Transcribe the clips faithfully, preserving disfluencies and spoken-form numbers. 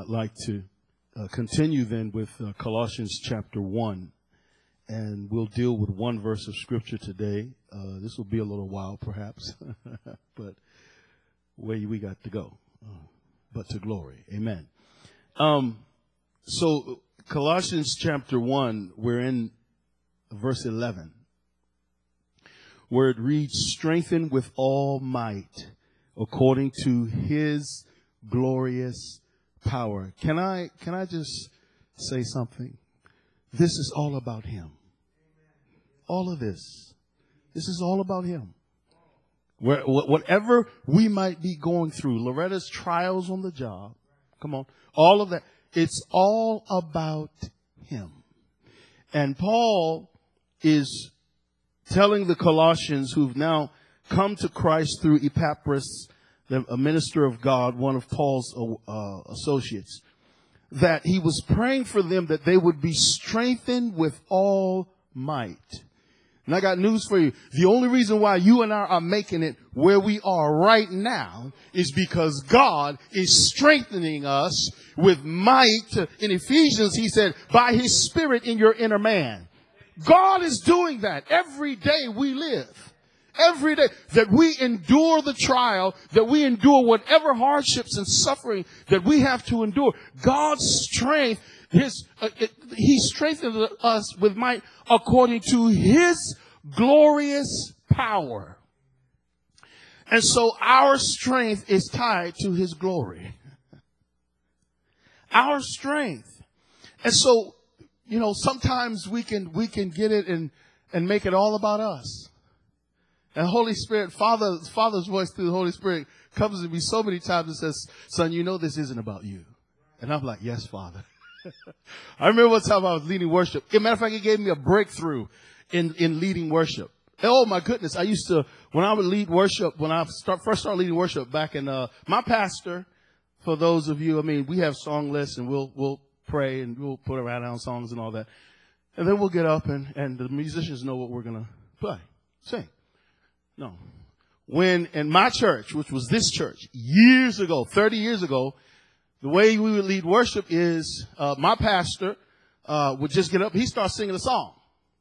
I'd like to uh, continue then with uh, Colossians chapter one, and we'll deal with one verse of scripture today. Uh, this will be a little while perhaps, but where we got to go, uh, but to glory. Amen. Um, so Colossians chapter one, we're in verse eleven, where it reads, "Strengthen with all might according to his glorious power." Can I, can I just say something? This is all about him. All of this. This is all about him. Where, whatever we might be going through, Loretta's trials on the job, come on, all of that, it's all about him. And Paul is telling the Colossians who've now come to Christ through Epaphras, a minister of God, one of Paul's uh, associates, that he was praying for them that they would be strengthened with all might. And I got news for you. The only reason why you and I are making it where we are right now is because God is strengthening us with might. In Ephesians, he said, by his Spirit in your inner man. God is doing that every day we live. Every day that we endure the trial, that we endure whatever hardships and suffering that we have to endure, God's strength, his, uh, it, he strengthened us with might according to his glorious power. And so our strength is tied to his glory. Our strength. And so, you know, sometimes we can, we can get it and, and make it all about us. And Holy Spirit, Father, Father's voice through the Holy Spirit comes to me so many times and says, "Son, you know this isn't about you." And I'm like, "Yes, Father." I remember one time I was leading worship. As a matter of fact, it gave me a breakthrough in, in leading worship. Oh my goodness. I used to, when I would lead worship, when I start, first started leading worship back in, uh, my pastor, for those of you, I mean, we have song lists and we'll, we'll pray and we'll put around our songs and all that. And then we'll get up and, and the musicians know what we're going to play, sing. No. When in my church, which was this church, years ago, thirty years ago, the way we would lead worship is uh, my pastor uh, would just get up. He starts singing a song.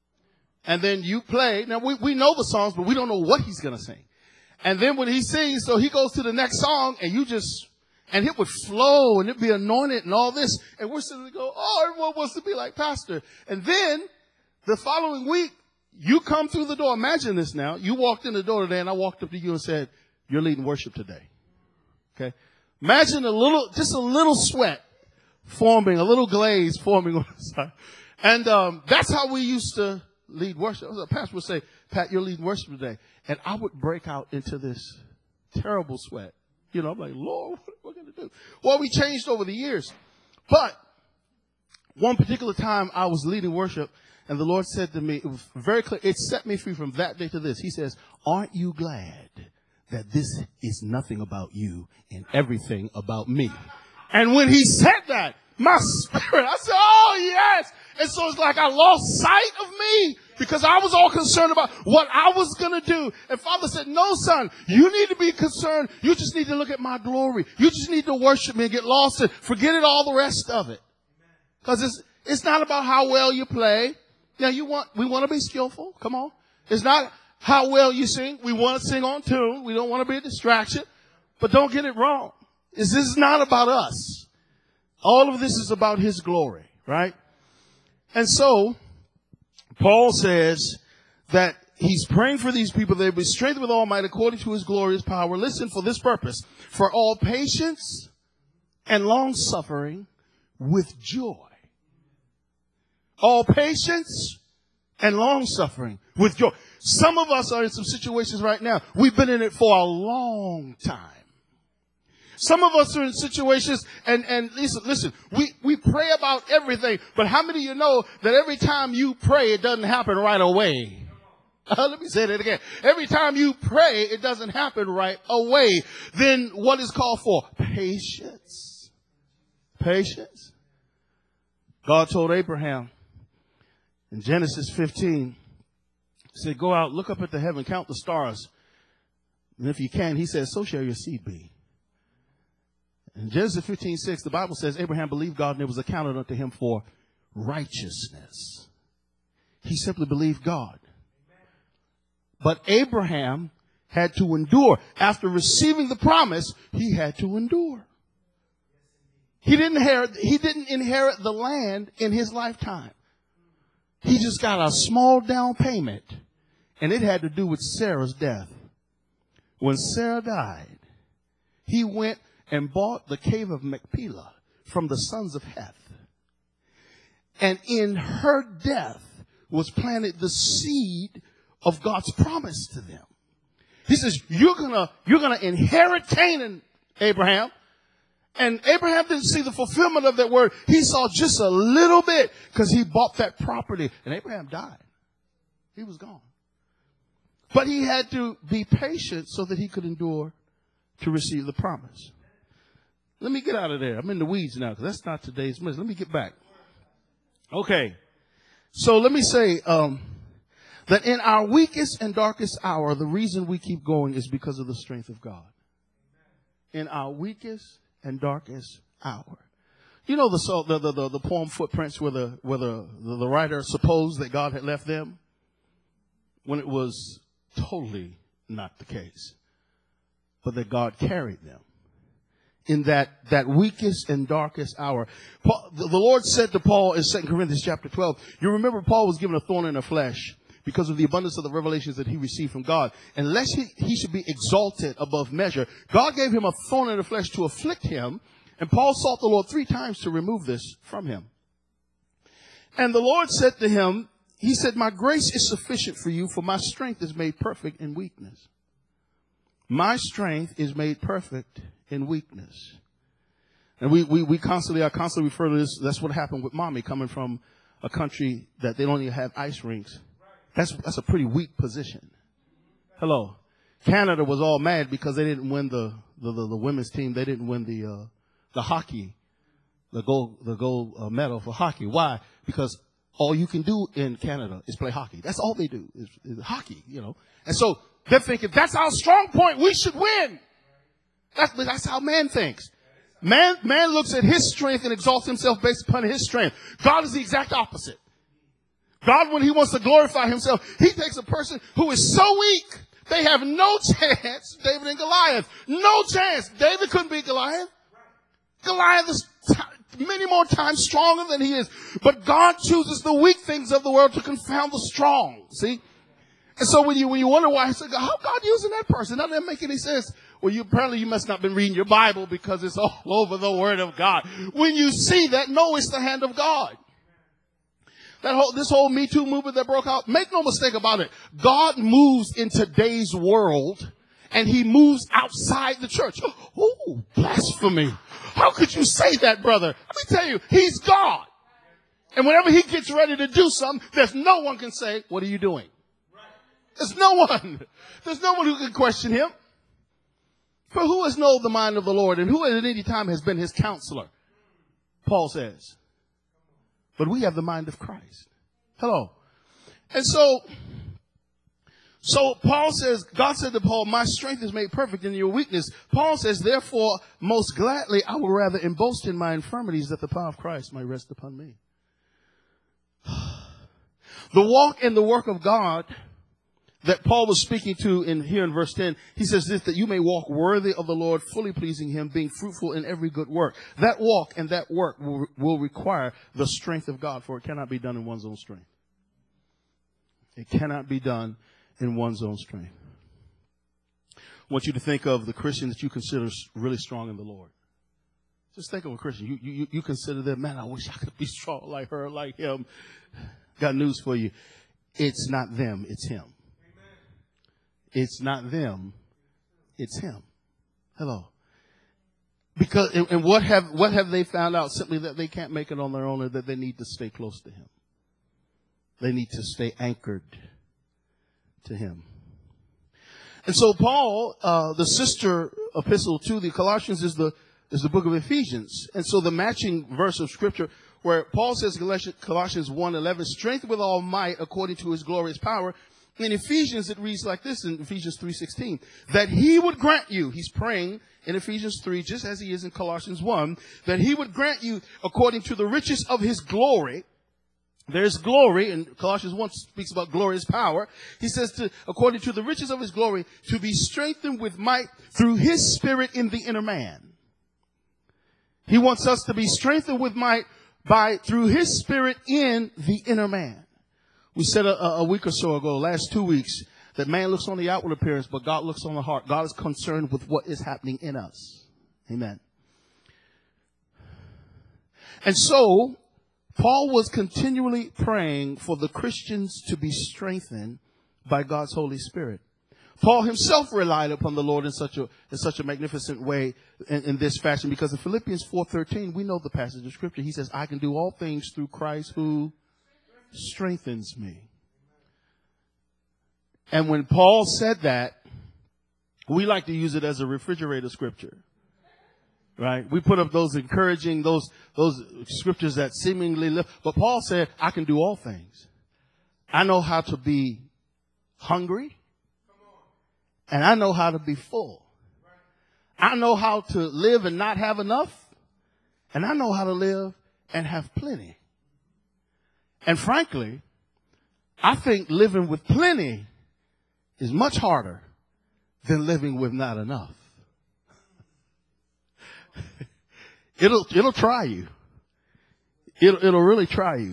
And then you play. Now, we, we know the songs, but we don't know what he's going to sing. And then when he sings, so he goes to the next song, and you just, and it would flow, and it'd be anointed and all this. And we're sitting there go, oh, everyone wants to be like pastor. And then the following week, you come through the door. Imagine this now. You walked in the door today and I walked up to you and said, "You're leading worship today." Okay. Imagine a little, just a little sweat forming, a little glaze forming on the side. And, um, that's how we used to lead worship. The pastor would say, "Pat, you're leading worship today." And I would break out into this terrible sweat. You know, I'm like, "Lord, what are we going to do?" Well, we changed over the years. But one particular time I was leading worship, and the Lord said to me, it was very clear, it set me free from that day to this. He says, "Aren't you glad that this is nothing about you and everything about me?" And when he said that, my spirit, I said, "Oh, yes." And so it's like I lost sight of me because I was all concerned about what I was going to do. And Father said, "No, son, you need to be concerned. You just need to look at my glory. You just need to worship me and get lost and forget it, all the rest of it." Because it's, it's not about how well you play. Now, you want, we want to be skillful. Come on. It's not how well you sing. We want to sing on tune. We don't want to be a distraction. But don't get it wrong. This is not about us. All of this is about his glory, right? And so, Paul says that he's praying for these people. They be strengthened with all might according to his glorious power. Listen, for this purpose, for all patience and long suffering with joy. All patience and long suffering with joy. Some of us are in some situations right now. We've been in it for a long time. Some of us are in situations, and, and listen, listen, we, we pray about everything, but how many of you know that every time you pray, it doesn't happen right away? Uh, let me say that again. Every time you pray, it doesn't happen right away. Then what is called for? Patience. Patience. God told Abraham in Genesis fifteen, he said, "Go out, look up at the heaven, count the stars. And if you can," he says, "so shall your seed be." In Genesis fifteen six, the Bible says Abraham believed God and it was accounted unto him for righteousness. He simply believed God. But Abraham had to endure. After receiving the promise, he had to endure. He didn't inherit, he didn't inherit the land in his lifetime. He just got a small down payment, and it had to do with Sarah's death. When Sarah died, he went and bought the cave of Machpelah from the sons of Heth. And in her death was planted the seed of God's promise to them. He says, you're gonna, you're gonna inherit Canaan, Abraham. And Abraham didn't see the fulfillment of that word. He saw just a little bit because he bought that property. And Abraham died. He was gone. But he had to be patient so that he could endure to receive the promise. Let me get out of there. I'm in the weeds now because that's not today's message. Let me get back. Okay. So let me say um, that in our weakest and darkest hour, the reason we keep going is because of the strength of God. In our weakest and darkest hour. You know the the the, the, the poem Footprints where the where the, the, the writer supposed that God had left them when it was totally not the case, but that God carried them in that that weakest and darkest hour. Paul, the, the Lord said to Paul in Second Corinthians chapter twelve, you remember Paul was given a thorn in the flesh because of the abundance of the revelations that he received from God. Unless he, he should be exalted above measure, God gave him a thorn in the flesh to afflict him. And Paul sought the Lord three times to remove this from him. And the Lord said to him, he said, my grace is sufficient for you, for my strength is made perfect in weakness. My strength is made perfect in weakness. And we, we, we constantly, I constantly refer to this. That's what happened with mommy coming from a country that they don't even have ice rinks. That's, that's a pretty weak position. Hello. Canada was all mad because they didn't win the, the, the, the women's team. They didn't win the, uh, the hockey, the gold, the gold uh, medal for hockey. Why? Because all you can do in Canada is play hockey. That's all they do is, is hockey, you know. And so they're thinking that's our strong point. We should win. That's, that's how man thinks. Man, man looks at his strength and exalts himself based upon his strength. God is the exact opposite. God, when he wants to glorify himself, he takes a person who is so weak, they have no chance. David and Goliath, no chance. David couldn't beat Goliath. Goliath is t- many more times stronger than he is. But God chooses the weak things of the world to confound the strong. See? And so when you, when you wonder why, he said, how God using that person? That doesn't make any sense. Well, you apparently you must not have been reading your Bible because it's all over the Word of God. When you see that, know it's the hand of God. That whole, this whole Me Too movement that broke out, make no mistake about it. God moves in today's world and he moves outside the church. Oh, blasphemy. How could you say that, brother? Let me tell you, he's God. And whenever he gets ready to do something, there's no one can say, what are you doing? There's no one. There's no one who can question him. For who has known the mind of the Lord and who at any time has been his counselor? Paul says. But we have the mind of Christ. Hello. And so, so Paul says, God said to Paul, my strength is made perfect in your weakness. Paul says, therefore, most gladly, I will rather and boast in my infirmities that the power of Christ might rest upon me. The walk and the work of God that Paul was speaking to in here in verse ten, he says this, that you may walk worthy of the Lord, fully pleasing him, being fruitful in every good work. That walk and that work will, will require the strength of God, for it cannot be done in one's own strength. It cannot be done in one's own strength. I want you to think of the Christian that you consider really strong in the Lord. Just think of a Christian. You, you, you consider them, man, I wish I could be strong like her, like him. Got news for you. It's not them, it's him. It's not them, it's him. Hello. Because, and, and what have, what have they found out? Simply that they can't make it on their own, or that they need to stay close to him. They need to stay anchored to him. And so Paul, uh, the sister epistle to the Colossians is the, is the book of Ephesians. And so the matching verse of scripture where Paul says, Colossians one eleven, strength with all might according to his glorious power In Ephesians, it reads like this in Ephesians three sixteen, that he would grant you, he's praying in Ephesians three, just as he is in Colossians one, that he would grant you according to the riches of his glory. There's glory, and Colossians one speaks about glorious power. He says, to, according to the riches of his glory, to be strengthened with might through his spirit in the inner man. He wants us to be strengthened with might by through his spirit in the inner man. We said a, a week or so ago, last two weeks, that man looks on the outward appearance, but God looks on the heart. God is concerned with what is happening in us. Amen. And so, Paul was continually praying for the Christians to be strengthened by God's Holy Spirit. Paul himself relied upon the Lord in such a, in such a magnificent way in, in this fashion, because in Philippians four thirteen, we know the passage of Scripture. He says, I can do all things through Christ who strengthens me. And when Paul said that, we like to use it as a refrigerator scripture, right? We put up those encouraging, those, those scriptures that seemingly live. But Paul said, I can do all things. I know how to be hungry, and I know how to be full. I know how to live and not have enough, and I know how to live and have plenty. And frankly, I think living with plenty is much harder than living with not enough. it'll, it'll try you. It'll, it'll really try you.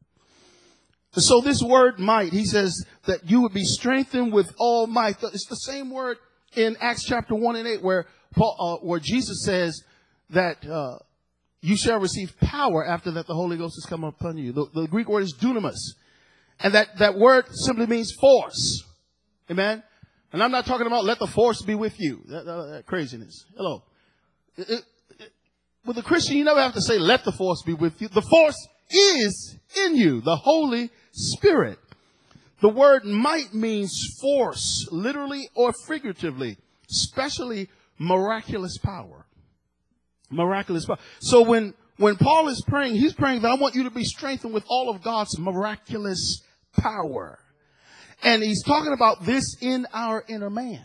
So this word might, he says that you would be strengthened with all might. It's the same word in Acts chapter one and eight where Paul, uh, where Jesus says that, uh, you shall receive power after that the Holy Ghost has come upon you. The, the Greek word is dunamis. And that, that word simply means force. Amen? And I'm not talking about let the force be with you. That, that, that craziness. Hello. It, it, it, with a Christian, you never have to say let the force be with you. The force is in you, the Holy Spirit. The word might means force, literally or figuratively, especially miraculous power. Miraculous power. So when, when Paul is praying, he's praying that I want you to be strengthened with all of God's miraculous power. And he's talking about this in our inner man.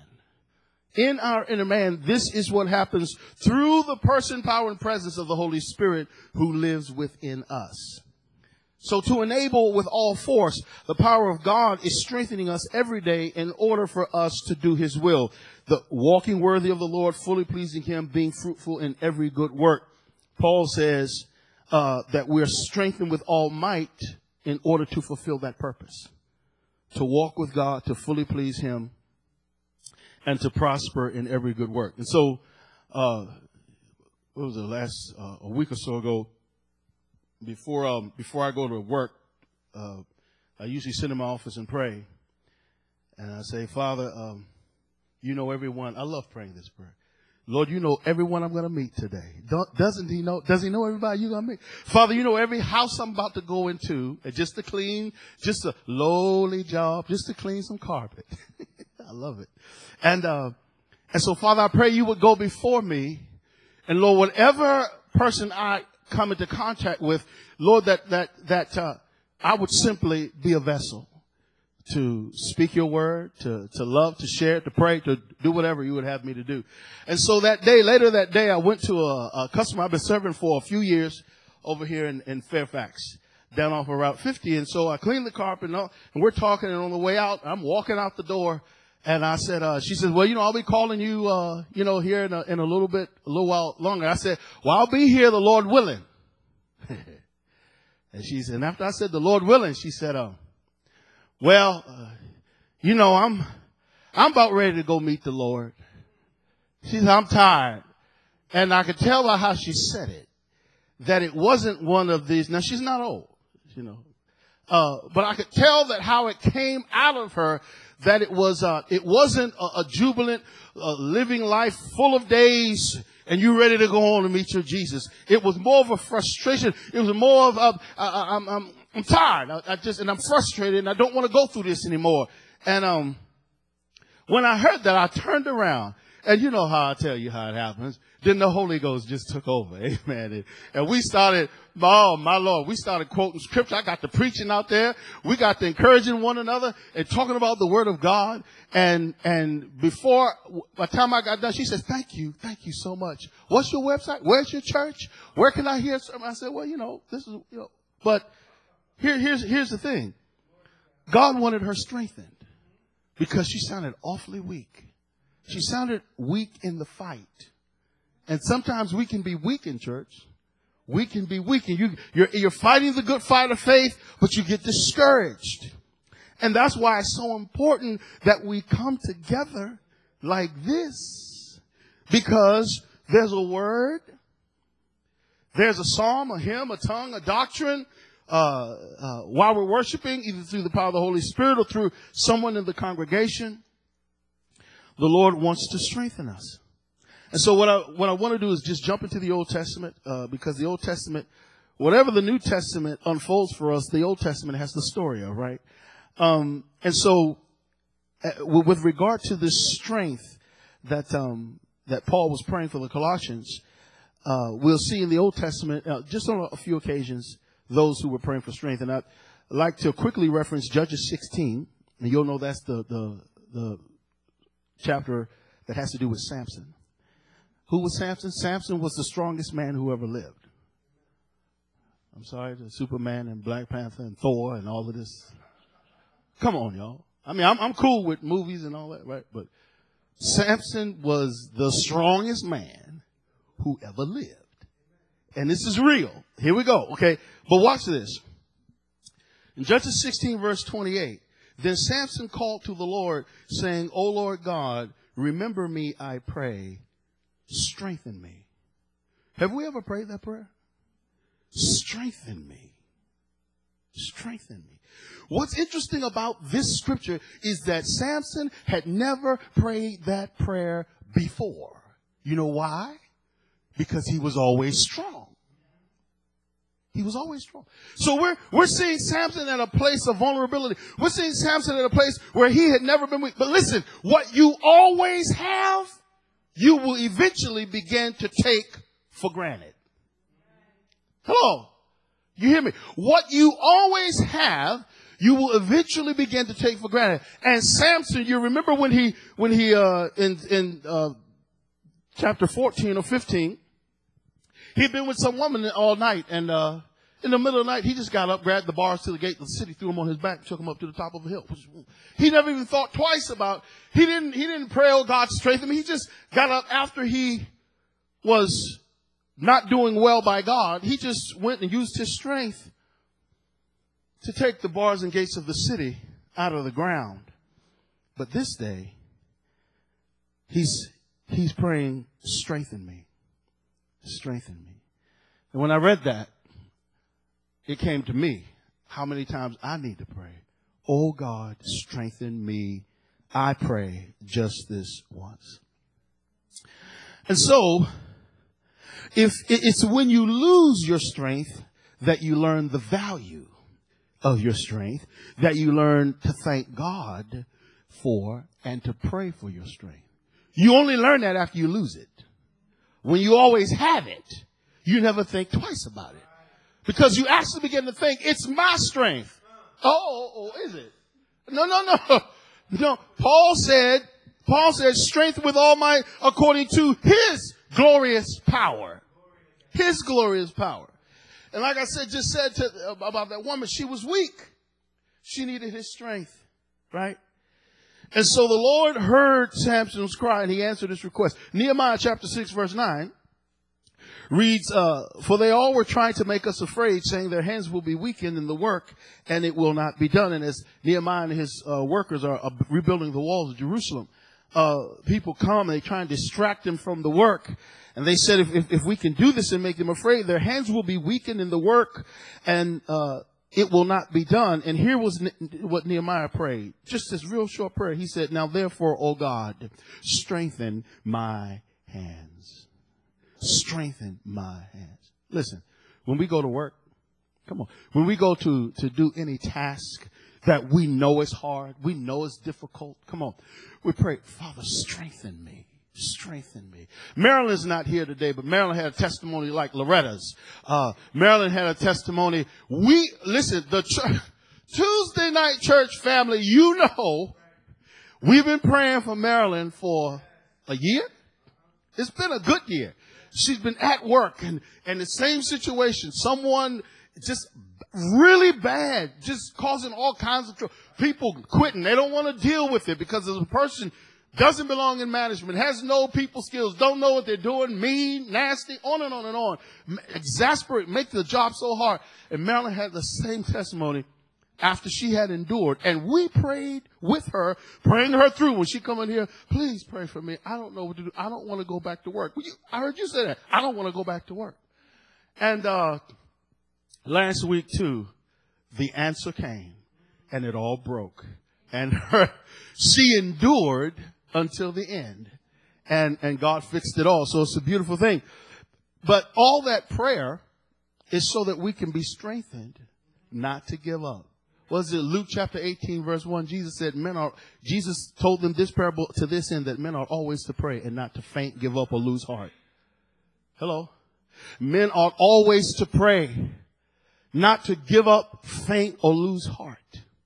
In our inner man, this is what happens through the person, power, and presence of the Holy Spirit who lives within us. So to enable with all force, the power of God is strengthening us every day in order for us to do his will. The walking worthy of the Lord, fully pleasing him, being fruitful in every good work. Paul says uh, that we're strengthened with all might in order to fulfill that purpose. To walk with God, to fully please him, and to prosper in every good work. And so, uh, what was it, last, uh, a week or so ago, before, um, before I go to work, uh, I usually sit in my office and pray. And I say, Father, um, you know everyone. I love praying this prayer. Lord, you know everyone I'm going to meet today. Don't, doesn't he know? Does he know everybody you're going to meet? Father, you know every house I'm about to go into, and just to clean, just a lowly job, just to clean some carpet. I love it. And, uh, and so Father, I pray you would go before me. And Lord, whatever person I come into contact with, Lord, that, that, that, uh, I would simply be a vessel to speak your word, to, to love, to share, to pray, to do whatever you would have me to do. And so that day, later that day, I went to a, a customer I've been serving for a few years over here in, in Fairfax, down off of Route fifty. And so I cleaned the carpet and, all, and we're talking, and on the way out, I'm walking out the door, and I said, uh, she says, well, you know, I'll be calling you, uh, you know, here in a, in a little bit, a little while longer. I said, well, I'll be here, the Lord willing. And she said, and after I said the Lord willing, she said, um, well, uh, you know, I'm, I'm about ready to go meet the Lord. She said, I'm tired. And I could tell by how she said it, that it wasn't one of these. Now, she's not old, you know, uh, but I could tell that how it came out of her, that it was, uh, it wasn't a, a jubilant, uh, living life full of days and you ready to go on and meet your Jesus. It was more of a frustration. It was more of, uh, I, I'm, I'm, I'm tired. I, I just, and I'm frustrated and I don't want to go through this anymore. And, um, when I heard that, I turned around And you know how I tell you how it happens. Then the Holy Ghost just took over. Amen. And, and we started, oh my Lord, we started quoting scripture. I got the preaching out there. We got to encouraging one another and talking about the word of God. And, and before, by the time I got done, she says, thank you. Thank you so much. What's your website? Where's your church? Where can I hear something? I said, well, you know, this is, you know, but here, here's, here's the thing. God wanted her strengthened because she sounded awfully weak. She sounded weak in the fight. And sometimes we can be weak in church. We can be weak. And you, you're, you're fighting the good fight of faith, but you get discouraged. And that's why it's so important that we come together like this. Because there's a word, there's a psalm, a hymn, a tongue, a doctrine. Uh, uh, while we're worshiping, either through the power of the Holy Spirit or through someone in the congregation, the Lord wants to strengthen us. And so what I, what I want to do is just jump into the Old Testament, uh, because the Old Testament, whatever the New Testament unfolds for us, the Old Testament has the story of, right? Um, and so uh, with regard to this strength that, um, that Paul was praying for the Colossians, uh, we'll see in the Old Testament, uh, just on a few occasions, those who were praying for strength. And I'd like to quickly reference Judges sixteen, and you'll know that's the, the, the chapter that has to do with Samson. Who was Samson? Samson was the strongest man who ever lived. I'm sorry, the Superman and Black Panther and Thor and all of this. Come on, y'all. I mean, I'm, I'm cool with movies and all that, right? But Samson was the strongest man who ever lived. And this is real. Here we go. Okay. But watch this. In Judges sixteen, verse twenty-eight, then Samson called to the Lord, saying, O Lord God, remember me, I pray. Strengthen me. Have we ever prayed that prayer? Strengthen me. Strengthen me. What's interesting about this scripture is that Samson had never prayed that prayer before. You know why? Because he was always strong. He was always strong. So we're, we're seeing Samson at a place of vulnerability. We're seeing Samson at a place where he had never been weak. But listen, what you always have, you will eventually begin to take for granted. Hello. You hear me? What you always have, you will eventually begin to take for granted. And Samson, you remember when he, when he, uh, in, in, uh, chapter fourteen or fifteen, he'd been with some woman all night, and uh, in the middle of the night, he just got up, grabbed the bars to the gate of the city, threw him on his back, took him up to the top of a hill. He never even thought twice about. He didn't. He didn't pray, "Oh God, strengthen me." He just got up after he was not doing well by God. He just went and used his strength to take the bars and gates of the city out of the ground. But this day, he's he's praying, "Strengthen me. Strengthen me." And when I read that, it came to me how many times I need to pray. Oh God, strengthen me. I pray just this once. And so, if it's when you lose your strength that you learn the value of your strength, that you learn to thank God for and to pray for your strength. You only learn that after you lose it. When you always have it, you never think twice about it. Because you actually begin to think, it's my strength. Oh, oh, oh, is it? No, no, no. No. Paul said, Paul said, strength with all might according to his glorious power. His glorious power. And like I said, just said to, about that woman, she was weak. She needed his strength, right? And so the Lord heard Samson's cry and he answered his request. Nehemiah chapter six verse nine reads, uh, for they all were trying to make us afraid, saying their hands will be weakened in the work and it will not be done. And as Nehemiah and his uh, workers are uh, rebuilding the walls of Jerusalem, uh, people come and they try and distract them from the work. And they said, if, if, if we can do this and make them afraid, their hands will be weakened in the work and, uh, it will not be done. And here was ne- what Nehemiah prayed. Just this real short prayer. He said, now therefore, O God, strengthen my hands. Strengthen my hands. Listen, when we go to work, come on, when we go to, to do any task that we know is hard, we know is difficult, come on, we pray, Father, strengthen me. Strengthen me. Marilyn's not here today, but Marilyn had a testimony like Loretta's. Uh, Marilyn had a testimony. We, listen, the ch- Tuesday night church family, you know, we've been praying for Marilyn for a year. It's been a good year. She's been at work and, and the same situation. Someone just really bad, just causing all kinds of trouble. People quitting. They don't want to deal with it because the person doesn't belong in management, has no people skills, don't know what they're doing, mean, nasty, on and on and on. Exasperate, make the job so hard. And Marilyn had the same testimony after she had endured. And we prayed with her, praying her through. When she come in here, please pray for me. I don't know what to do. I don't want to go back to work. I heard you say that. I don't want to go back to work. And uh last week, too, the answer came, and it all broke. And her, she endured until the end, and, and God fixed it all. So it's a beautiful thing. But all that prayer is so that we can be strengthened not to give up. Was it Luke chapter eighteen, verse one? Jesus said, men are, Jesus told them this parable to this end, that men are always to pray and not to faint, give up, or lose heart. Hello? Men ought always to pray, not to give up, faint, or lose heart.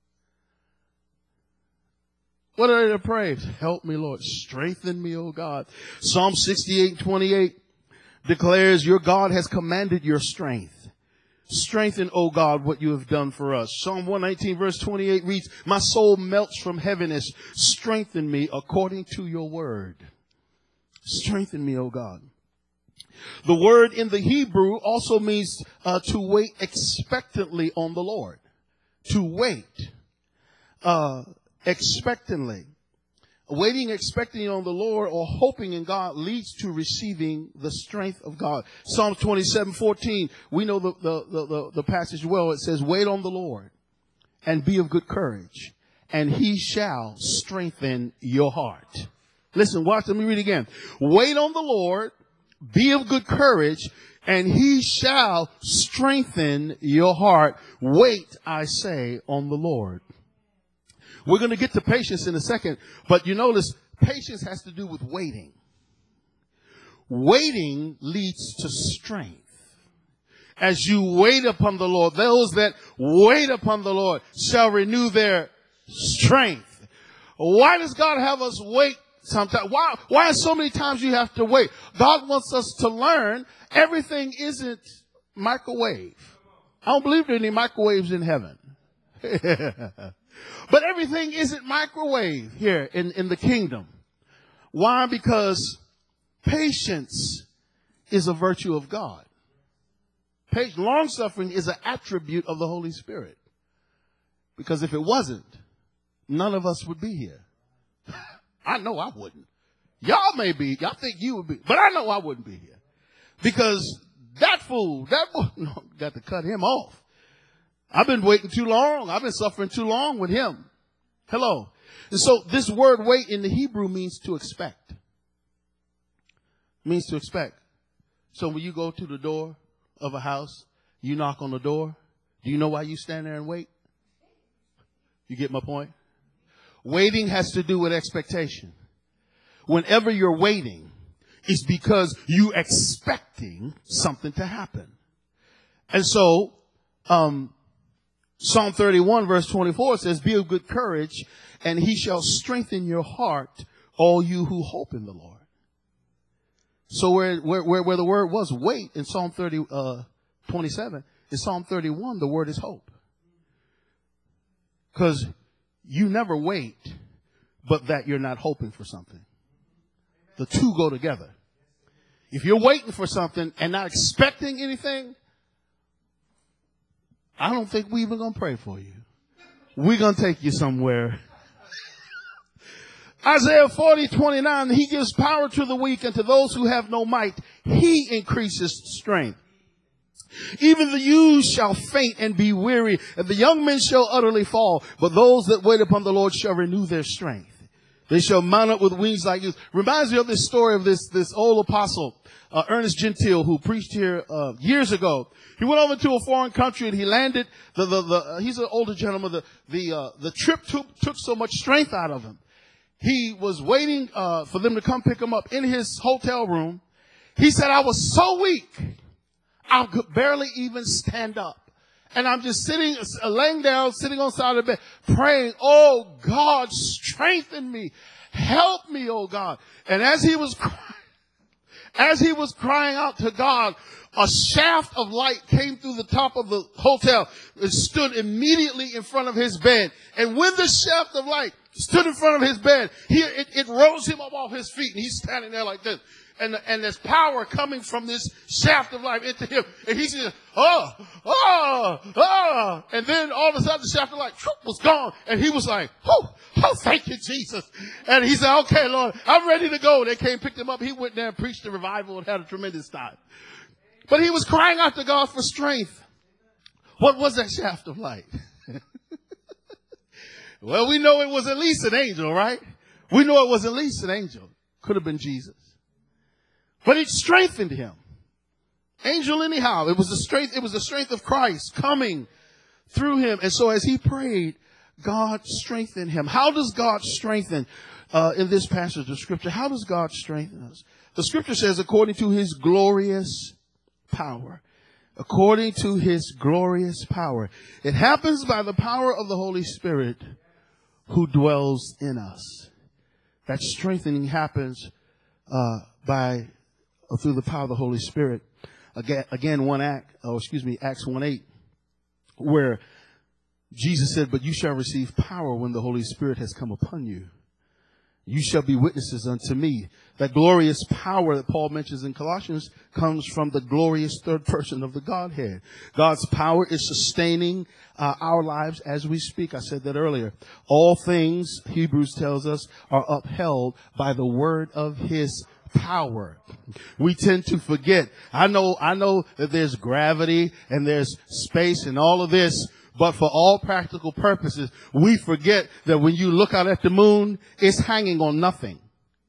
What are they to pray? Help me, Lord. Strengthen me, O God. Psalm sixty-eight twenty-eight declares, your God has commanded your strength. Strengthen, O God, what you have done for us. Psalm one nineteen verse twenty-eight reads, my soul melts from heaviness. Strengthen me according to your word. Strengthen me, O God. The word in the Hebrew also means uh, to wait expectantly on the Lord. To wait uh, expectantly. Waiting expectantly on the Lord or hoping in God leads to receiving the strength of God. Psalm twenty-seven fourteen, we know the, the, the, the passage well. It says, wait on the Lord and be of good courage, and he shall strengthen your heart. Listen, watch, let me read again. Wait on the Lord, be of good courage, and he shall strengthen your heart. Wait, I say, on the Lord. We're going to get to patience in a second, but you notice patience has to do with waiting. Waiting leads to strength. As you wait upon the Lord, those that wait upon the Lord shall renew their strength. Why does God have us wait sometimes? Why, why so many times you have to wait? God wants us to learn everything isn't microwave. I don't believe there are any microwaves in heaven. But everything isn't microwave here in, in the kingdom. Why? Because patience is a virtue of God. Long suffering is an attribute of the Holy Spirit. Because if it wasn't, none of us would be here. I know I wouldn't. Y'all may be. Y'all think you would be. But I know I wouldn't be here. Because that fool, that boy, no, got to cut him off. I've been waiting too long. I've been suffering too long with him. Hello. And so this word wait in the Hebrew means to expect. Means to expect. So when you go to the door of a house, you knock on the door. Do you know why you stand there and wait? You get my point? Waiting has to do with expectation. Whenever you're waiting, it's because you expecting something to happen. And so, um, Psalm thirty-one verse twenty-four says, be of good courage, and he shall strengthen your heart, all you who hope in the Lord. So where, where, where, where the word was wait in Psalm thirty, uh, twenty-seven, in Psalm thirty-one, the word is hope. Because you never wait, but that you're not hoping for something. The two go together. If you're waiting for something and not expecting anything, I don't think we're even going to pray for you. We're going to take you somewhere. Isaiah forty twenty-nine, he gives power to the weak, and to those who have no might, he increases strength. Even the youths shall faint and be weary, and the young men shall utterly fall. But those that wait upon the Lord shall renew their strength. They shall mount up with wings like eagles. Reminds me of this story of this, this old apostle, uh, Ernest Gentile, who preached here uh, years ago. He went over to a foreign country and he landed. The, the, the, uh, he's an older gentleman. The, the, uh, the trip took, took so much strength out of him. he was waiting uh, for them to come pick him up in his hotel room. He said, I was so weak, I could barely even stand up. And I'm just sitting, uh, laying down, sitting on the side of the bed, praying, oh God, strengthen me. Help me, oh God. And as he was crying, as he was crying out to God, a shaft of light came through the top of the hotel and stood immediately in front of his bed. And when the shaft of light stood in front of his bed, he, it, it rose him up off his feet, and he's standing there like this. And, and there's power coming from this shaft of light into him. And he says, oh, oh, oh. And then all of a sudden the shaft of light was gone. And he was like, oh, oh, thank you, Jesus. And he said, okay, Lord, I'm ready to go. They came, picked him up. He went there and preached the revival and had a tremendous time. But he was crying out to God for strength. What was that shaft of light? Well, we know it was at least an angel, right? We know it was at least an angel. Could have been Jesus. But it strengthened him. Angel anyhow. It was the strength, it was the strength of Christ coming through him. And so as he prayed, God strengthened him. How does God strengthen uh, in this passage of scripture? How does God strengthen us? The scripture says, according to his glorious power. According to his glorious power. It happens by the power of the Holy Spirit who dwells in us. That strengthening happens uh, by uh, through the power of the Holy Spirit. Again, again, one act, oh, excuse me, Acts one eight, where Jesus said, "But you shall receive power when the Holy Spirit has come upon you. You shall be witnesses unto me." That glorious power that Paul mentions in Colossians comes from the glorious third person of the Godhead. God's power is sustaining uh, our lives as we speak. I said that earlier. All things, Hebrews tells us, are upheld by the word of his power. We tend to forget. I know, I know that there's gravity and there's space and all of this. But for all practical purposes, we forget that when you look out at the moon, it's hanging on nothing.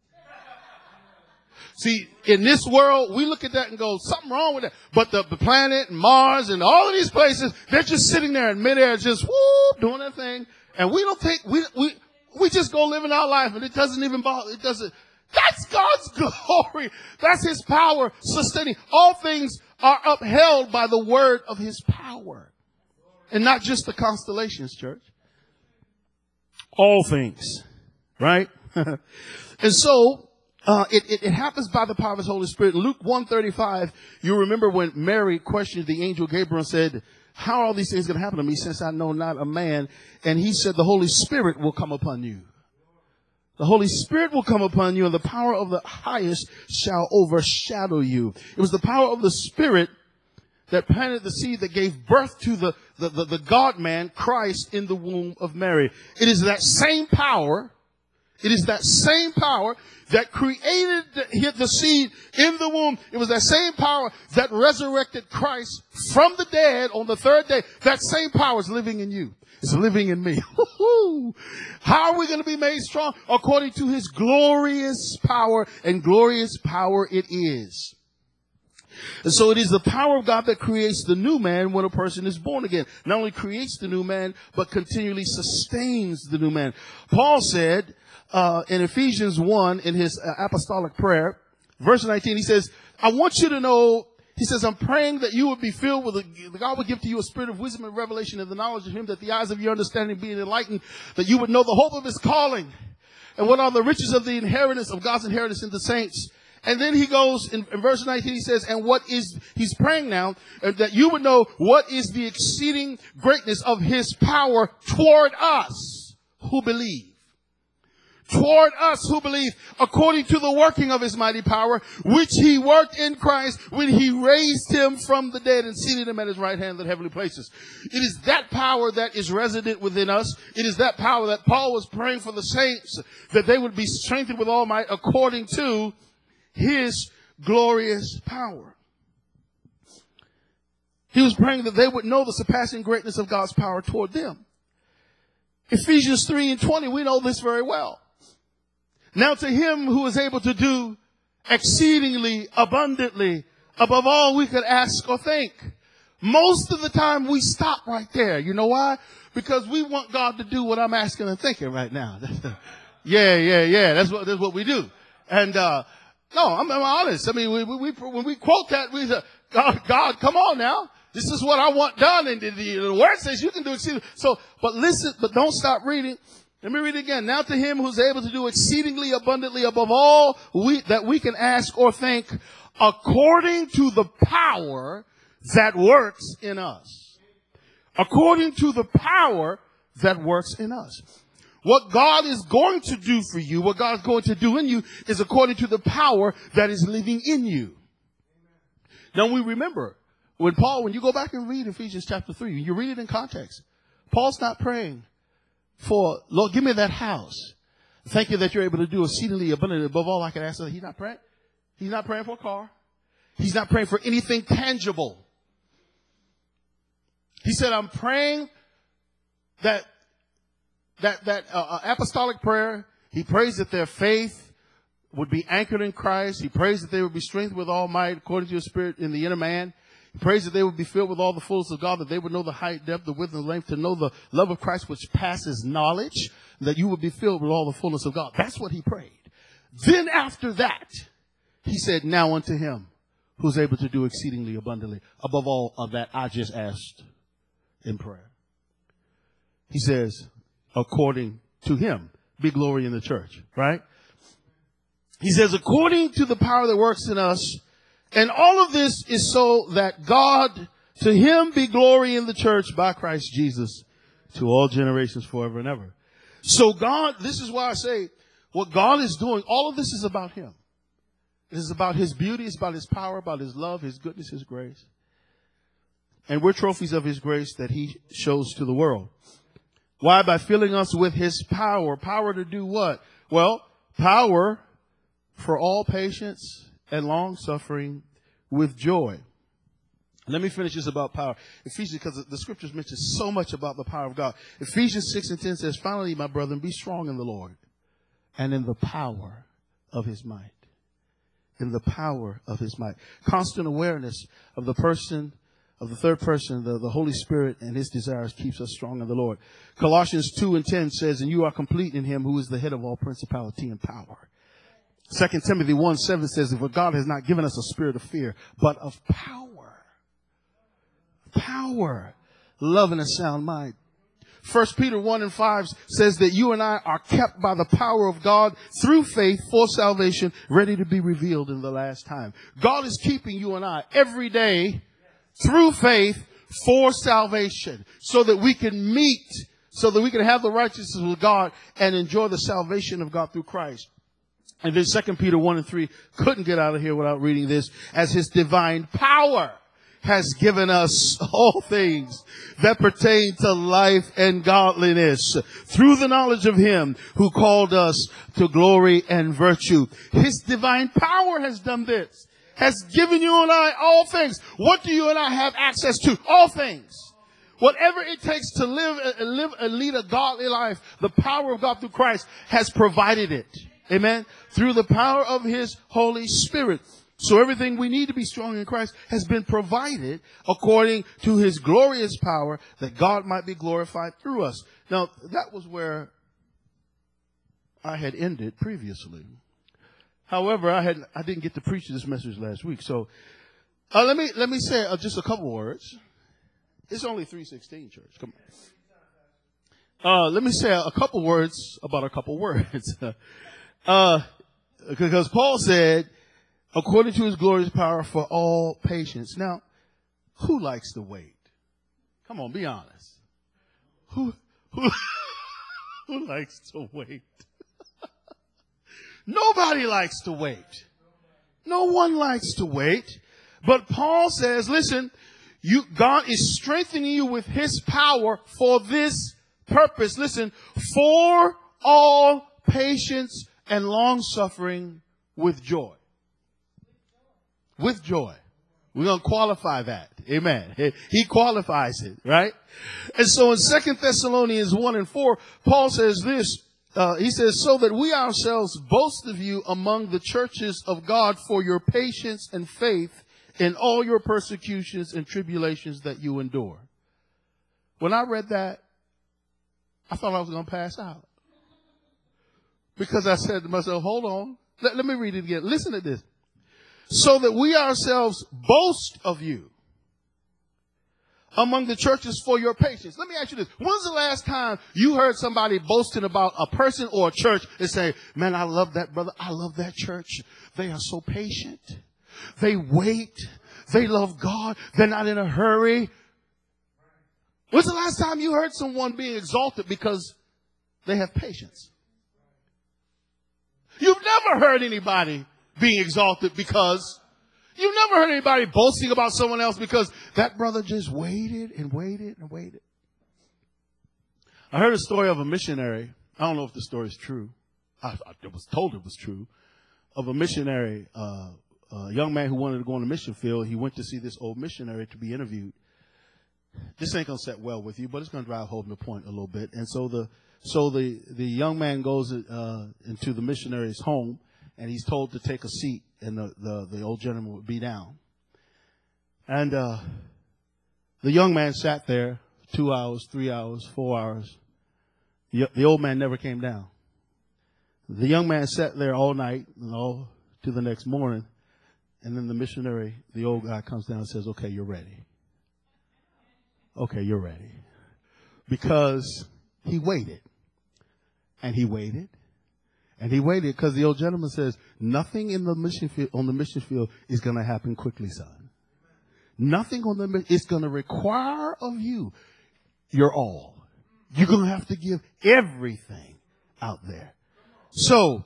See, in this world, we look at that and go, something wrong with that. But the, the planet and Mars and all of these places, they're just sitting there in midair, just whoo, doing their thing. And we don't take, we, we, we just go living our life and it doesn't even bother, it doesn't, that's God's glory. That's his power sustaining. All things are upheld by the word of his power. And not just the constellations, church. All things. Right? And so, uh, it, it, it happens by the power of his Holy Spirit. Luke one thirty-five, you remember when Mary questioned the angel Gabriel and said, how are all these things going to happen to me since I know not a man? And he said, the Holy Spirit will come upon you. The Holy Spirit will come upon you and the power of the highest shall overshadow you. It was the power of the Spirit that planted the seed that gave birth to the, the, the, the God-man, Christ, in the womb of Mary. It is that same power, it is that same power that created the, the seed in the womb. It was that same power that resurrected Christ from the dead on the third day. That same power is living in you. It's living in me. How are we going to be made strong? According to his glorious power, and glorious power it is. And so it is the power of God that creates the new man when a person is born again. Not only creates the new man, but continually sustains the new man. Paul said uh, in Ephesians one, in his uh, apostolic prayer, verse nineteen, he says, I want you to know, he says, I'm praying that you would be filled with, a, God would give to you a spirit of wisdom and revelation and the knowledge of him, that the eyes of your understanding be enlightened, that you would know the hope of his calling, and what are the riches of the inheritance of God's inheritance in the saints. And then he goes in, in verse nineteen, he says, and what is, he's praying now, uh, that you would know what is the exceeding greatness of his power toward us who believe. Toward us who believe, according to the working of his mighty power, which he worked in Christ when he raised him from the dead and seated him at his right hand in the heavenly places. It is that power that is resident within us. It is that power that Paul was praying for the saints, that they would be strengthened with all might according to his glorious power. He was praying that they would know the surpassing greatness of God's power toward them. Ephesians three and twenty, we know this very well. Now to him who is able to do exceedingly abundantly above all we could ask or think. Most of the time we stop right there. You know why? Because we want God to do what I'm asking and thinking right now. Yeah, yeah, yeah. That's what, that's what we do. And, uh, no, I'm, I'm honest. I mean, we, we, we, when we quote that, we say, God, God, come on now. This is what I want done. And the, the, the word says you can do it. So, but listen, but don't stop reading. Let me read it again. Now to him who's able to do exceedingly abundantly above all we, that we can ask or think, according to the power that works in us. According to the power that works in us. What God is going to do for you, what God is going to do in you, is according to the power that is living in you. Now we remember, when Paul, when you go back and read Ephesians chapter three, you read it in context. Paul's not praying for, Lord, give me that house. Thank you that you're able to do exceedingly abundantly above all I can ask. He's not praying. He's not praying for a car. He's not praying for anything tangible. He said, I'm praying that, that, that uh, apostolic prayer. He prays that their faith would be anchored in Christ. He prays that they would be strengthened with all might according to your spirit in the inner man. He prays that they would be filled with all the fullness of God, that they would know the height, depth, the width, and the length, to know the love of Christ which passes knowledge, that you would be filled with all the fullness of God. That's what he prayed. Then after that, he said, now unto him who's able to do exceedingly abundantly above all of that I just asked in prayer. He says, according to him, be glory in the church, right? He says, according to the power that works in us. And all of this is so that God, to him be glory in the church by Christ Jesus to all generations forever and ever. So God, this is why I say what God is doing, all of this is about him. It is about his beauty, it's about his power, about his love, his goodness, his grace. And we're trophies of his grace that he shows to the world. Why? By filling us with his power. Power to do what? Well, power for all patience and long suffering with joy. Let me finish this about power. Ephesians, because the scriptures mention so much about the power of God. Ephesians six and ten says, finally, my brethren, be strong in the Lord and in the power of his might. In the power of his might. Constant awareness of the person, of the third person, the, the Holy Spirit and his desires keeps us strong in the Lord. Colossians two and ten says, and you are complete in him who is the head of all principality and power. Second Timothy one seven says, for God has not given us a spirit of fear, but of power. Power. Love and a sound mind. First Peter one and five says that you and I are kept by the power of God through faith for salvation, ready to be revealed in the last time. God is keeping you and I every day through faith for salvation, so that we can meet, so that we can have the righteousness of God and enjoy the salvation of God through Christ. And then Second Peter one and three, couldn't get out of here without reading this, as his divine power has given us all things that pertain to life and godliness through the knowledge of him who called us to glory and virtue. His divine power has done this, has given you and I all things. What do you and I have access to? All things. Whatever it takes to live and live and lead a godly life, the power of God through Christ has provided it. Amen. Through the power of his Holy Spirit. So everything we need to be strong in Christ has been provided according to his glorious power, that God might be glorified through us. Now, that was where I had ended previously. However, I had I didn't get to preach this message last week. So uh, let me let me say uh, just a couple words. It's only three sixteen, church. Come on. Uh, let me say a couple words about a couple words. Uh, because Paul said, according to his glorious power for all patience. Now, who likes to wait? Come on, be honest. Who, who, who likes to wait? Nobody likes to wait. No one likes to wait. But Paul says, listen, you, God is strengthening you with his power for this purpose. Listen, for all patience and long suffering with joy. With joy. We're going to qualify that. Amen. He qualifies it, right? And so in Second Thessalonians one and four, Paul says this. Uh, he says, so that we ourselves boast of you among the churches of God for your patience and faith in all your persecutions and tribulations that you endure. When I read that, I thought I was going to pass out. Because I said to myself, hold on. Let, let me read it again. Listen to this. So that we ourselves boast of you among the churches for your patience. Let me ask you this. When's the last time you heard somebody boasting about a person or a church and say, man, I love that brother. I love that church. They are so patient. They wait. They love God. They're not in a hurry. When's the last time you heard someone being exalted because they have patience? You've never heard anybody being exalted because you've never heard anybody boasting about someone else because that brother just waited and waited and waited. I heard a story of a missionary. I don't know if the story is true. I, I was told it was true. Of a missionary, uh, a young man who wanted to go on the mission field. He went to see this old missionary to be interviewed. This ain't going to set well with you, but it's going to drive home the point a little bit. And so the so the, the young man goes uh, into the missionary's home, and he's told to take a seat, and the, the, the old gentleman would be down. And uh, the young man sat there two hours, three hours, four hours. The, the old man never came down. The young man sat there all night, you know, to the next morning. And then the missionary, the old guy, comes down and says, okay, you're ready. Okay, you're ready. Because he waited. And he waited. And he waited because the old gentleman says, nothing in the mission field, on the mission field is going to happen quickly, son. Nothing on the it's going to require of you your all. You're going to have to give everything out there. So,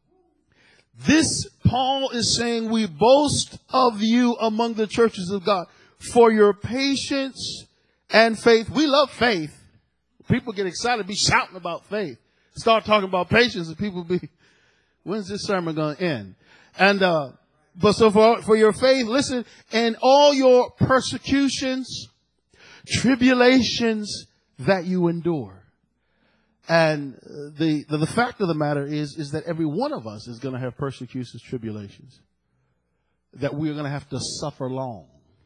this Paul is saying we boast of you among the churches of God for your patience and faith. We love faith. People get excited, be shouting about faith. Start talking about patience and people be, when's this sermon going to end? And, uh, but so for, for your faith, listen, and all your persecutions, tribulations that you endure. And the, the, the fact of the matter is, is that every one of us is going to have persecutions, tribulations that we're going to have to suffer long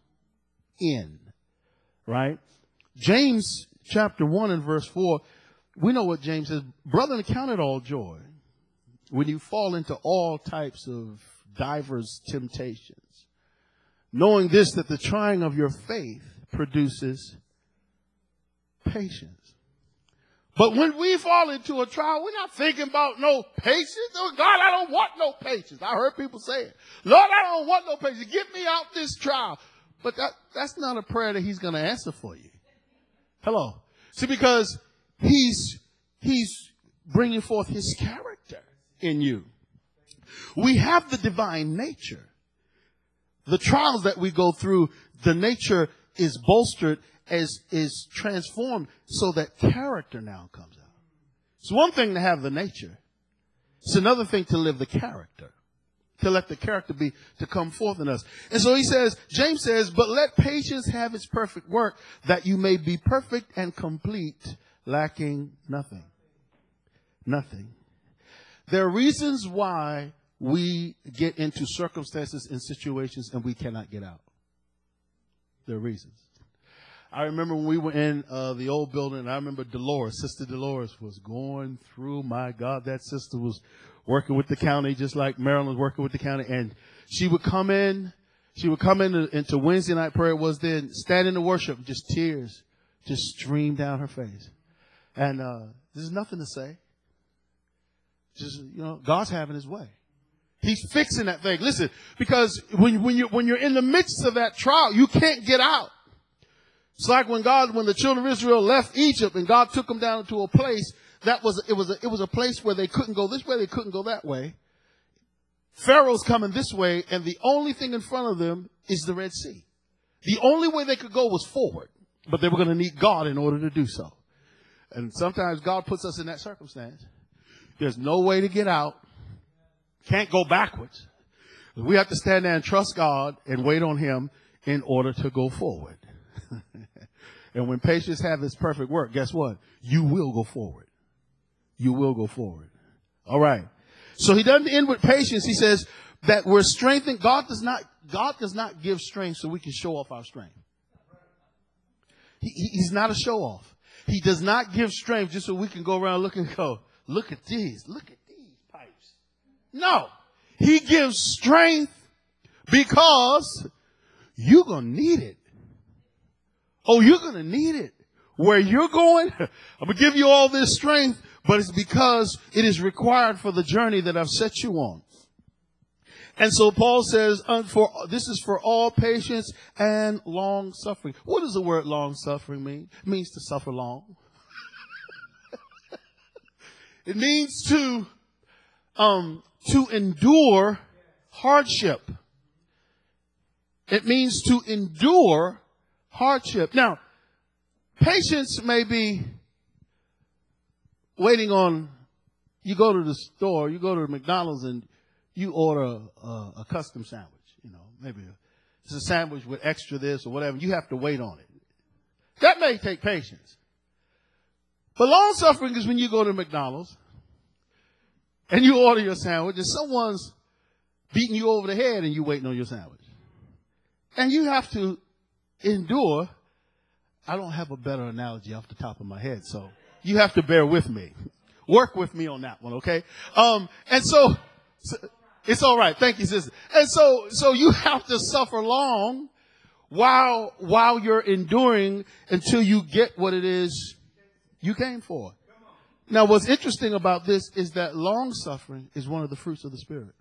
in, right? James chapter one and verse four, we know what James says. Brethren, count it all joy when you fall into all types of diverse temptations, knowing this, that the trying of your faith produces patience. But when we fall into a trial, we're not thinking about no patience. Oh, God, I don't want no patience. I heard people say it. Lord, I don't want no patience. Get me out this trial. But that, that's not a prayer that he's going to answer for you. Hello. See, because he's, he's bringing forth his character in you. We have the divine nature. The trials that we go through, the nature is bolstered, as is transformed so that character now comes out. It's one thing to have the nature. It's another thing to live the character, to let the character be, to come forth in us. And so he says, James says, but let patience have its perfect work, that you may be perfect and complete, lacking nothing. Nothing. There are reasons why we get into circumstances and situations and we cannot get out. There are reasons. I remember when we were in uh, the old building, and I remember Dolores, Sister Dolores was going through, my God, that sister was working with the county just like Marilyn was working with the county. And she would come in, she would come in into Wednesday night prayer, it was then, stand in the worship, just tears just streamed down her face. And uh, there's nothing to say. Just, you know, God's having his way. He's fixing that thing. Listen, because when, when, you, when you're in the midst of that trial, you can't get out. It's like when God, when the children of Israel left Egypt and God took them down into a place that was, it was a, it was a place where they couldn't go this way, they couldn't go that way. Pharaoh's coming this way, and the only thing in front of them is the Red Sea. The only way they could go was forward, but they were going to need God in order to do so. And sometimes God puts us in that circumstance. There's no way to get out. Can't go backwards. We have to stand there and trust God and wait on him in order to go forward. And when patience have its perfect work, guess what? You will go forward. You will go forward. All right. So he doesn't end with patience. He says that we're strengthened. God does not, God does not give strength so we can show off our strength. He, he's not a show off. He does not give strength just so we can go around looking and go, look at these, look at these No. He gives strength because you're going to need it. Oh, you're going to need it. Where you're going, I'm going to give you all this strength, but it's because it is required for the journey that I've set you on. And so Paul says, for, this is for all patience and long suffering. What does the word long suffering mean? It means to suffer long. It means to, um, to endure hardship. It means to endure hardship. Now, patience may be waiting on, you go to the store, you go to McDonald's and you order a, a custom sandwich, you know, maybe a, it's a sandwich with extra this or whatever. You have to wait on it. That may take patience. But long suffering is when you go to McDonald's and you order your sandwich and someone's beating you over the head and you're waiting on your sandwich. And you have to endure. I don't have a better analogy off the top of my head, so you have to bear with me. Work with me on that one, okay? Um, and so, so it's all right. Thank you, sister. And so, so you have to suffer long while, while you're enduring until you get what it is you came for. Now, what's interesting about this is that long suffering is one of the fruits of the Spirit.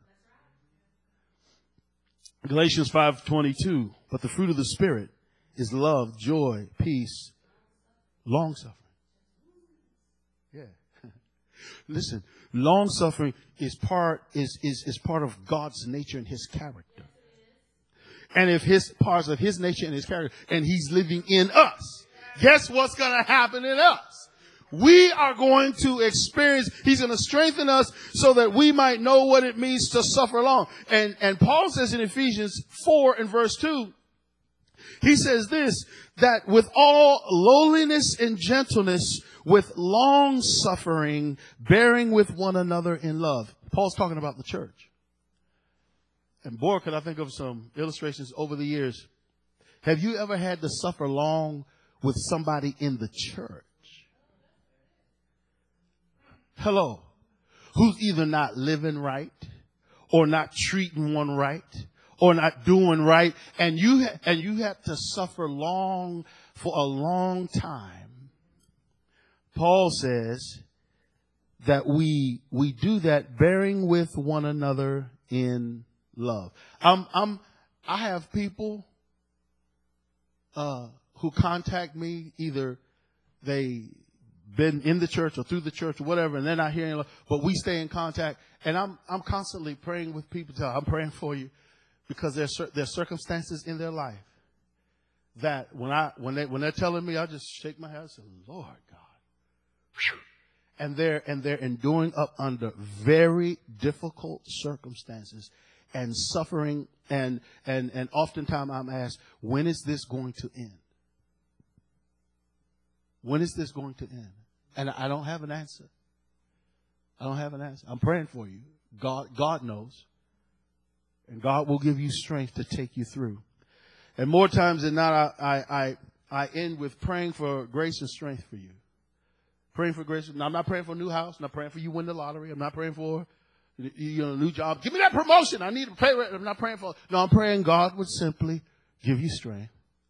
Galatians five twenty-two, but the fruit of the Spirit is love, joy, peace, long suffering. Yeah. Listen, long suffering is part, is, is, is part of God's nature and his character. And if his parts of his nature and his character, and he's living in us, guess what's going to happen in us? We are going to experience, he's going to strengthen us so that we might know what it means to suffer long. And, and Paul says in Ephesians four and verse two, he says this, that with all lowliness and gentleness, with long suffering, bearing with one another in love. Paul's talking about the church. And boy, could I think of some illustrations over the years. Have you ever had to suffer long with somebody in the church? Hello. Who's either not living right or not treating one right or not doing right. And you, and you have to suffer long for a long time. Paul says that we, we do that bearing with one another in love. I'm, I'm, I have people, uh, who contact me, either they been in the church or through the church or whatever, and they're not hearing, but we stay in contact. And I'm, I'm constantly praying with people. I'm praying for you because there's, there's circumstances in their life that when I, when they, when they're telling me, I just shake my head and say, Lord God. And they're, and they're enduring up under very difficult circumstances and suffering. And, and, and oftentimes I'm asked, when is this going to end? When is this going to end? And I don't have an answer. I don't have an answer. I'm praying for you. God, God knows. And God will give you strength to take you through. And more times than not, I, I, I, I end with praying for grace and strength for you. Praying for grace. Now, I'm not praying for a new house. I'm not praying for you win the lottery. I'm not praying for, you know, a new job. Give me that promotion. I need to pray. I'm not praying for, no, I'm praying God would simply give you strength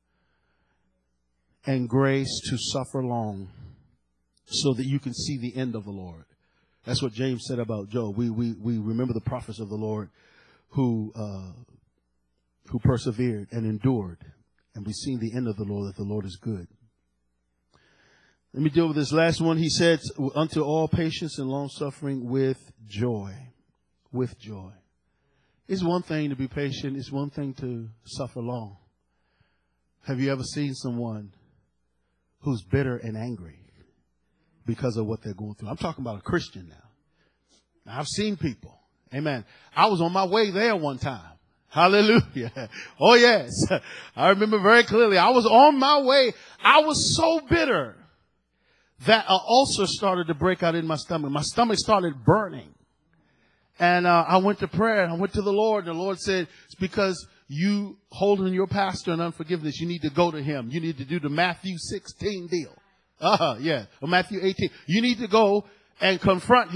and grace to suffer long so that you can see the end of the Lord. That's what James said about Job. We, we, we remember the prophets of the Lord who, uh, who persevered and endured. And we've seen the end of the Lord, that the Lord is good. Let me deal with this last one. He said, unto all patience and long suffering with joy. With joy. It's one thing to be patient. It's one thing to suffer long. Have you ever seen someone who's bitter and angry because of what they're going through? I'm talking about a Christian now. Now I've seen people. Amen. I was on my way there one time. Hallelujah. Oh, yes. I remember very clearly. I was on my way. I was so bitter that an ulcer started to break out in my stomach. My stomach started burning. And uh, I went to prayer. I went to the Lord. And the Lord said, it's because you holding your pastor in unforgiveness. You need to go to him. You need to do the Matthew sixteen deal. Uh-huh, yeah. Or Matthew eighteen. You need to go and confront him.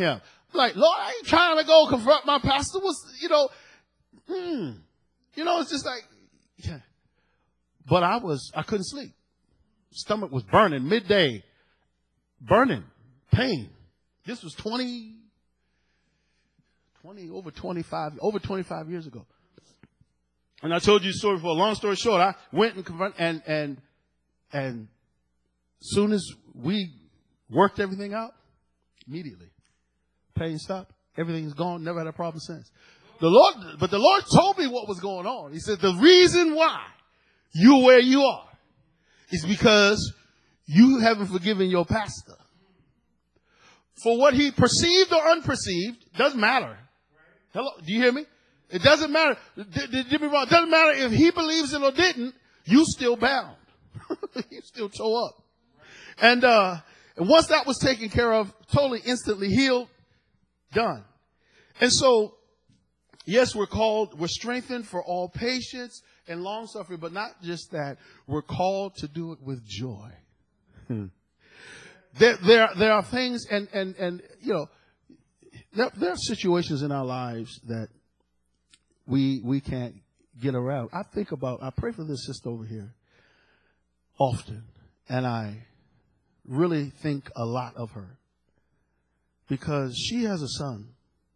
Like, Lord, I ain't trying to go confront my pastor. Was, you know, hmm, you know, it's just like, yeah. But I was, I couldn't sleep. Stomach was burning midday, burning, pain. This was twenty, twenty, over twenty-five, over twenty-five years ago. And I told you a story. For a long story short, I went and confront, and, and, and soon as we worked everything out, immediately, pain stopped. Everything's gone. Never had a problem since. The Lord, but the Lord told me what was going on. He said, the reason why you're where you are is because you haven't forgiven your pastor. For what he perceived or unperceived, doesn't matter. Hello, do you hear me? It doesn't matter. Did, did, did me wrong. It doesn't matter if he believes it or didn't. You still bound. You still show up. And, uh, and once that was taken care of, totally instantly healed, done. And so, yes, we're called, we're strengthened for all patience and long suffering, but not just that. We're called to do it with joy. Hmm. There, there, there are things, and, and, and, you know, there, there are situations in our lives that we, we can't get around. I think about, I pray for this sister over here often, and I really think a lot of her because she has a son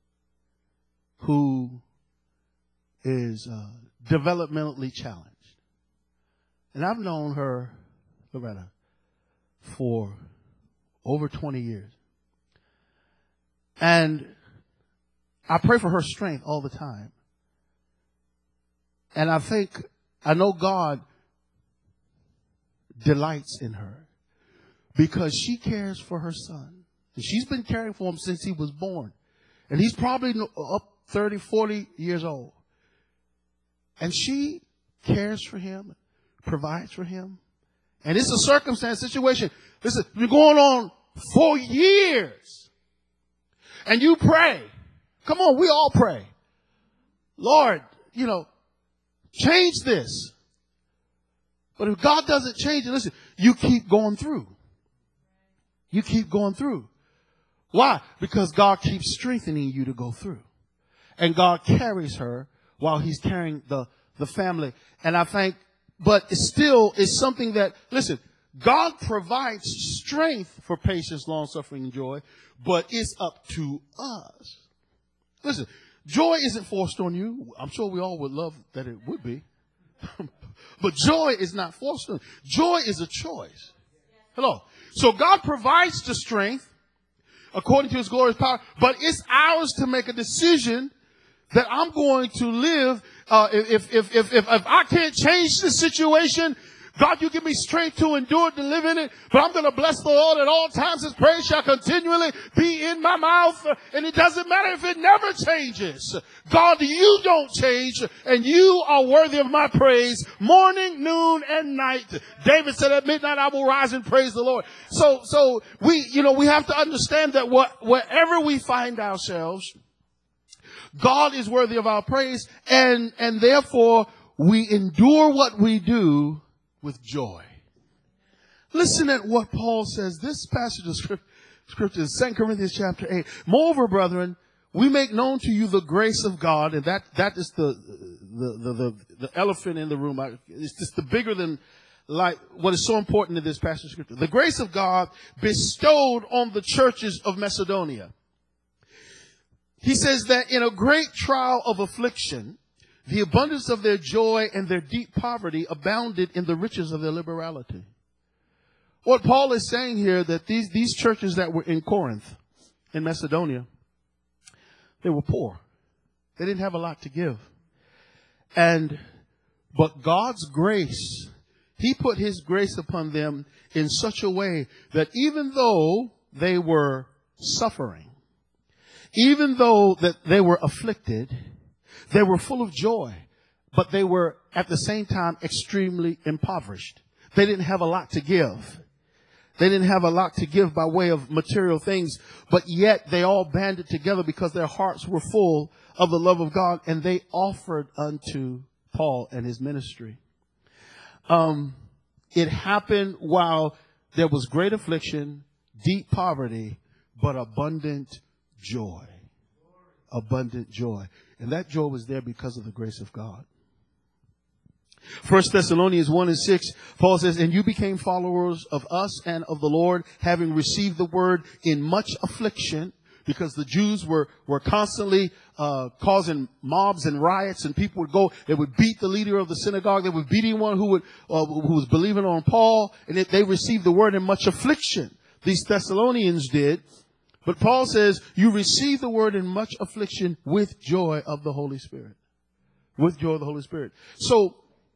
who is uh, developmentally challenged. And I've known her, Loretta, for over twenty years. And I pray for her strength all the time. And I think, I know God delights in her because she cares for her son. And she's been caring for him since he was born. And he's probably up thirty, forty years old. And she cares for him, provides for him. And it's a circumstance, situation. Listen, it's been going on for years. And you pray. Come on, we all pray. Lord, you know, change this. But if God doesn't change it, listen, you keep going through. You keep going through. Why? Because God keeps strengthening you to go through. And God carries her while he's carrying the, the family. And I think, but it still is something that, listen, God provides strength for patience, long suffering, and joy, but it's up to us. Listen, joy isn't forced on you. I'm sure we all would love that it would be. But joy is not forced on you. Joy is a choice. Hello. So God provides the strength according to his glorious power, but it's ours to make a decision that I'm going to live. Uh, if, if, if, if, if I can't change the situation, God, you give me strength to endure, to live in it, but I'm going to bless the Lord at all times. His praise shall continually be in my mouth. And it doesn't matter if it never changes. God, you don't change, and you are worthy of my praise morning, noon, and night. David said at midnight, I will rise and praise the Lord. So, so we, you know, we have to understand that what, wherever we find ourselves, God is worthy of our praise, and, and therefore we endure what we do with joy. Listen at what Paul says. This passage of script, scripture is Second Corinthians chapter eight. Moreover, brethren, we make known to you the grace of God, and that, that is the, the, the, the, the elephant in the room. It's just the bigger than like what is so important in this passage of scripture. The grace of God bestowed on the churches of Macedonia. He says that in a great trial of affliction, the abundance of their joy and their deep poverty abounded in the riches of their liberality. What Paul is saying here, that these, these churches that were in Corinth, in Macedonia, they were poor. They didn't have a lot to give. And, but God's grace, he put his grace upon them in such a way that even though they were suffering, even though that they were afflicted, they were full of joy, but they were at the same time extremely impoverished. They didn't have a lot to give. They didn't have a lot to give by way of material things, but yet they all banded together because their hearts were full of the love of God, and they offered unto Paul and his ministry. Um, it happened while there was great affliction, deep poverty, but abundant joy. Abundant joy. And that joy was there because of the grace of God. First Thessalonians one and six, Paul says, and you became followers of us and of the Lord, having received the word in much affliction, because the Jews were, were constantly uh, causing mobs and riots, and people would go, they would beat the leader of the synagogue, they would beat anyone who would uh, who was believing on Paul, and it, they received the word in much affliction. These Thessalonians did. But Paul says, you received the word in much affliction with joy of the Holy Spirit. With joy of the Holy Spirit. So,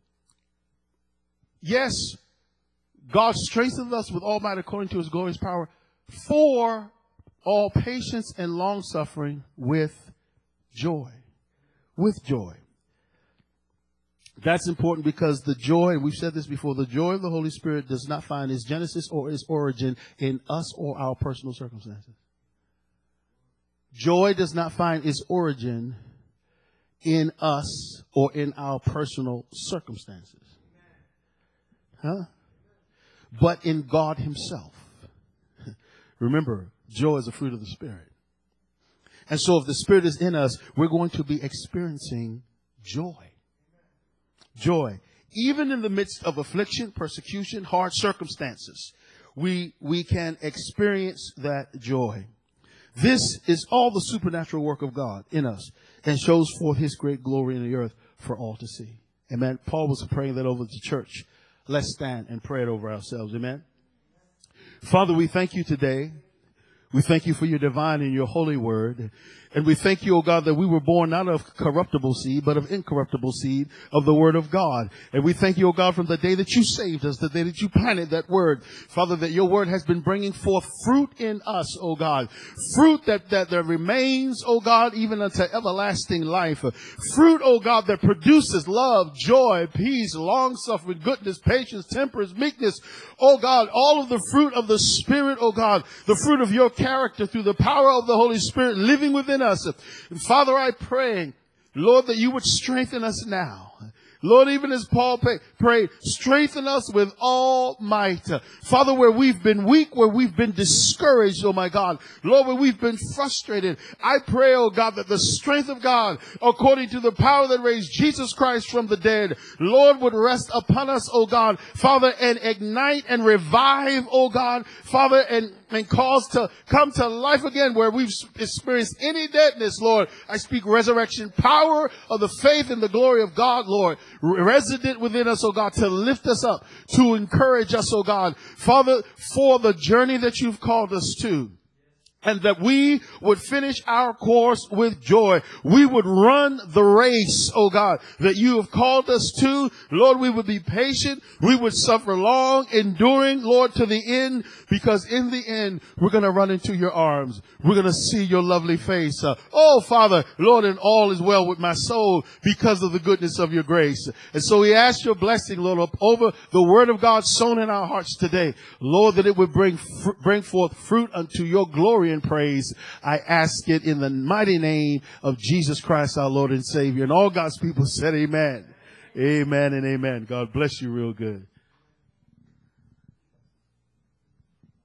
yes, God strengthened us with all might according to his glorious power for all patience and long suffering with joy. With joy. That's important because the joy, and we've said this before, the joy of the Holy Spirit does not find its genesis or its origin in us or our personal circumstances. Joy does not find its origin in us or in our personal circumstances. Huh? But in God himself. Remember, joy is a fruit of the Spirit. And so if the Spirit is in us, we're going to be experiencing joy. Joy. Even in the midst of affliction, persecution, hard circumstances, we, we can experience that joy. This is all the supernatural work of God in us and shows forth his great glory in the earth for all to see. Amen. Paul was praying that over the church. Let's stand and pray it over ourselves. Amen. Father, we thank you today. We thank you for your divine and your holy word. And we thank you, O God, that we were born not of corruptible seed, but of incorruptible seed of the word of God. And we thank you, O God, from the day that you saved us, the day that you planted that word, Father, that your word has been bringing forth fruit in us, O God. Fruit that, that, that remains, O God, even unto everlasting life. Fruit, O God, that produces love, joy, peace, long-suffering, goodness, patience, temperance, meekness. O God, all of the fruit of the Spirit, O God, the fruit of your character through the power of the Holy Spirit living within us. And Father, I pray, Lord, that you would strengthen us now. Lord, even as Paul pray, prayed, strengthen us with all might. Father, where we've been weak, where we've been discouraged, oh my God. Lord, where we've been frustrated, I pray, oh God, that the strength of God, according to the power that raised Jesus Christ from the dead, Lord, would rest upon us, oh God, Father, and ignite and revive, oh God, Father, and and cause to come to life again where we've experienced any deadness, Lord. I speak resurrection power of the faith and the glory of God, Lord, resident within us, oh God, to lift us up, to encourage us, oh God, Father, for the journey that you've called us to. And that we would finish our course with joy. We would run the race, oh God, that you have called us to. Lord, we would be patient. We would suffer long, enduring, Lord, to the end, because in the end, we're going to run into your arms. We're going to see your lovely face. Uh, oh, Father, Lord, and all is well with my soul because of the goodness of your grace. And so we ask your blessing, Lord, over the word of God sown in our hearts today. Lord, that it would bring, fr- bring forth fruit unto your glory and praise. I ask it in the mighty name of Jesus Christ, our Lord and Savior. And all God's people said amen. Amen and amen. God bless you real good.